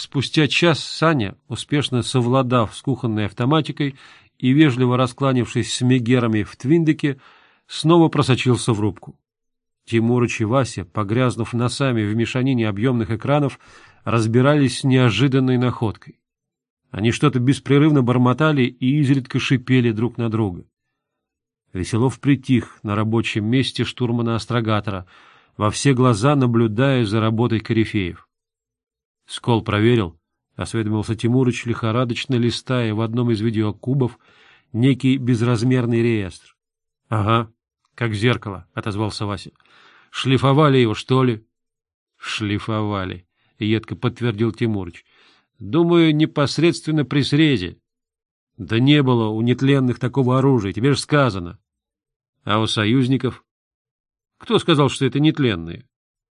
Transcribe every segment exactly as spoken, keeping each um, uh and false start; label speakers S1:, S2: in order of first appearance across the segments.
S1: Спустя час Саня, успешно совладав с кухонной автоматикой и вежливо раскланившись с мегерами в Твиндеке, снова просочился в рубку. Тимурыч и Вася, погрязнув носами в мешанине объемных экранов, разбирались с неожиданной находкой. Они что-то беспрерывно бормотали и изредка шипели друг на друга. Веселов притих на рабочем месте штурмана-астрогатора, во все глаза наблюдая за работой корифеев. — Скол проверил? — осведомился Тимурыч, лихорадочно листая в одном из видеокубов некий безразмерный реестр. — Ага, как зеркало, — отозвался Вася. — Шлифовали его, что ли? — Шлифовали, — едко подтвердил Тимурыч. — Думаю, непосредственно при срезе. — Да не было у нетленных такого оружия, тебе же сказано. — А у союзников? — Кто сказал, что это нетленные?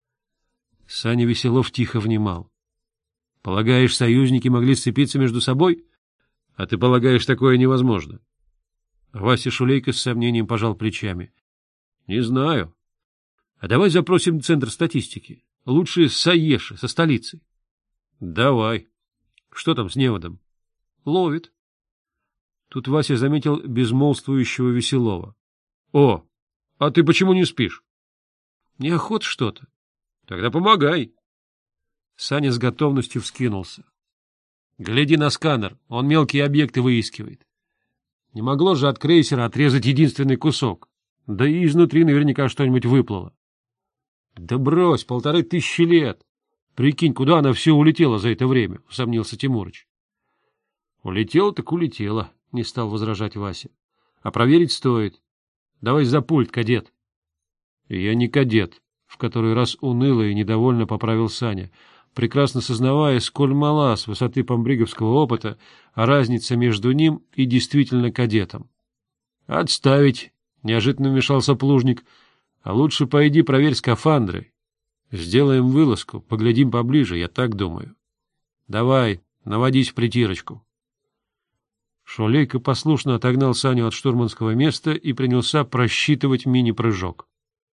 S1: Саня Веселов тихо внимал. — Полагаешь, союзники могли сцепиться между собой? А ты полагаешь, такое невозможно? Вася Шулейко с сомнением пожал плечами. — Не знаю. А давай запросим Центр статистики. Лучше с Аеши, со столицы. — Давай. Что там с неводом? — Ловит. Тут Вася заметил безмолвствующего Веселова. — О, а ты почему не спишь? — Неохота что-то. — Тогда помогай. Саня с готовностью вскинулся. — Гляди на сканер, он мелкие объекты выискивает. Не могло же от крейсера отрезать единственный кусок. Да и изнутри наверняка что-нибудь выплыло. — Да брось, полторы тысячи лет. Прикинь, куда она все улетела за это время, — усомнился Тимурыч. — Улетела так улетела, — не стал возражать Вася. — А проверить стоит. Давай за пульт, кадет. — Я не кадет, — в который раз уныло и недовольно поправил Саня, прекрасно сознавая, сколь мала с высоты помбриговского опыта разница между ним и действительно кадетом. — Отставить, — неожиданно вмешался Плужник, — а лучше пойди проверь скафандры. Сделаем вылазку, поглядим поближе, я так думаю. Давай, наводись в притирочку. Шулейко послушно отогнал Саню от штурманского места и принялся просчитывать мини-прыжок.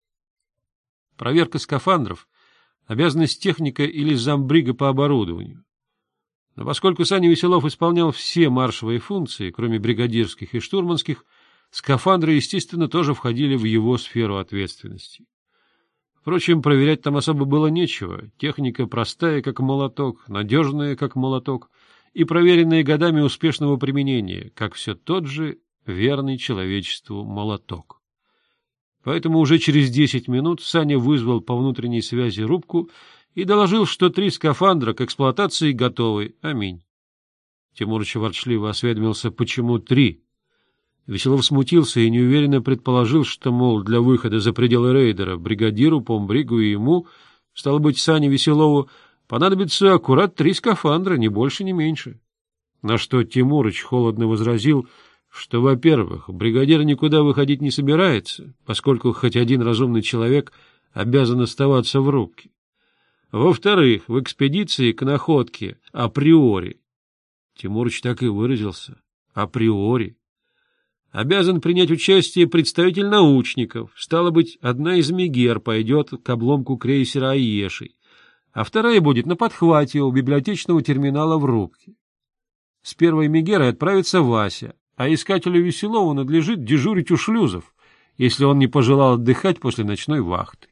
S1: Проверка скафандров — обязанность техника или замбрига по оборудованию. Но поскольку Саня Веселов исполнял все маршевые функции, кроме бригадирских и штурманских, скафандры, естественно, тоже входили в его сферу ответственности. Впрочем, проверять там особо было нечего. Техника простая, как молоток, надежная, как молоток, и проверенная годами успешного применения, как все тот же верный человечеству молоток. Поэтому уже через десять минут Саня вызвал по внутренней связи рубку и доложил, что три скафандра к эксплуатации готовы. Аминь. Тимурыч ворчливо осведомился, почему три. Веселов смутился и неуверенно предположил, что, мол, для выхода за пределы рейдера бригадиру, помбригу и ему, стало быть, Сане Веселову, понадобится аккурат три скафандра, ни больше, ни меньше. На что Тимурыч холодно возразил, что, во-первых, бригадир никуда выходить не собирается, поскольку хоть один разумный человек обязан оставаться в рубке. Во-вторых, в экспедиции к находке априори, Тимурыч так и выразился, априори, обязан принять участие представитель научников, стало быть, одна из мегер пойдет к обломку крейсера Аеши, а вторая будет на подхвате у библиотечного терминала в рубке. С первой мегерой отправится Вася, а искателю Веселову надлежит дежурить у шлюзов, если он не пожелал отдыхать после ночной вахты.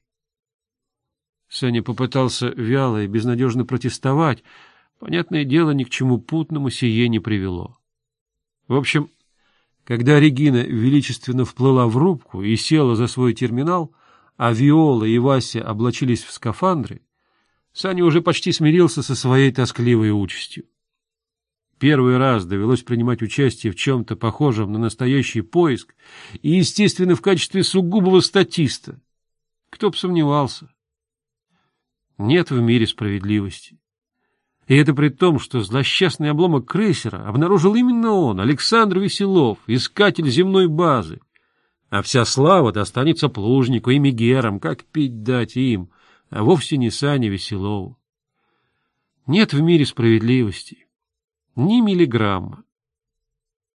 S1: Саня попытался вяло и безнадежно протестовать. Понятное дело, ни к чему путному сие не привело. В общем, когда Регина величественно вплыла в рубку и села за свой терминал, а Виола и Вася облачились в скафандры, Саня уже почти смирился со своей тоскливой участью. Первый раз довелось принимать участие в чем-то похожем на настоящий поиск и, естественно, в качестве сугубого статиста. Кто б сомневался. Нет в мире справедливости. И это при том, что злосчастный обломок крейсера обнаружил именно он, Александр Веселов, искатель земной базы. А вся слава достанется Плужнику и мегерам, как пить дать им, а вовсе не Сане Веселову. Нет в мире справедливости. Ни миллиграмма.